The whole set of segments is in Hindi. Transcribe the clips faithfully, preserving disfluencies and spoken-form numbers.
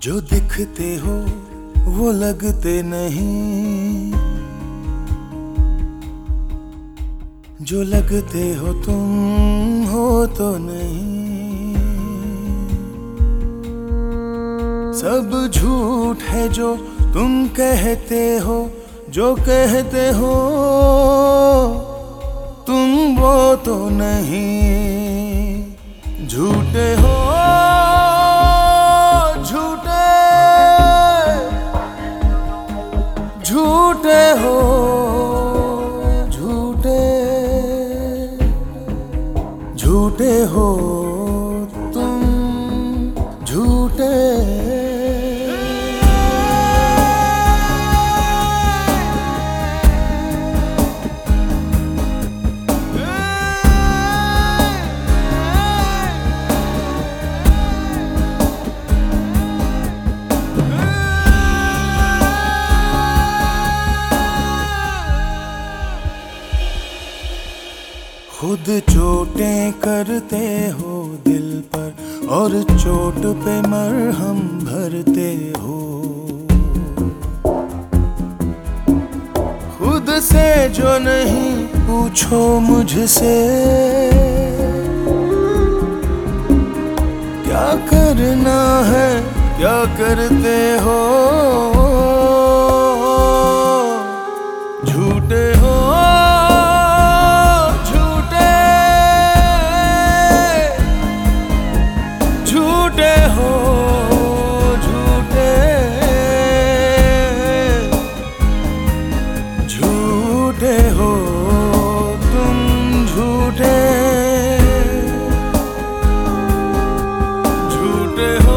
जो दिखते हो वो लगते नहीं, जो लगते हो तुम हो तो नहीं। सब झूठ है जो तुम कहते हो, जो कहते हो तुम वो तो नहीं। झूठे हो झूठे, झूठे हो झूठे, झूठे हो तुम झूठे। खुद चोटें करते हो दिल पर और चोट पे मरहम भरते हो। खुद से जो नहीं पूछो मुझसे, क्या करना है क्या करते हो। झूठे हो झूठे हो झूठे, झूठे हो तुम झूठे। झूठे हो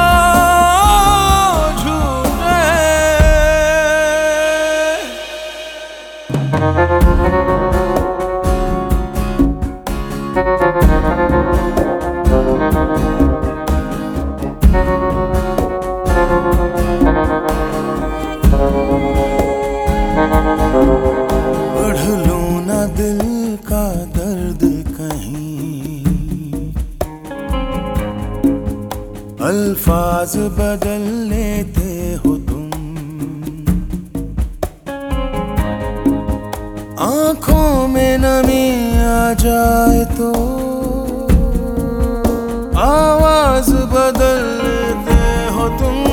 झूठे। पढ़ लूं ना दिल का दर्द कहीं, अल्फाज बदल लेते हो तुम। आंखों में नमी आ जाए तो आवाज बदल लेते हो तुम।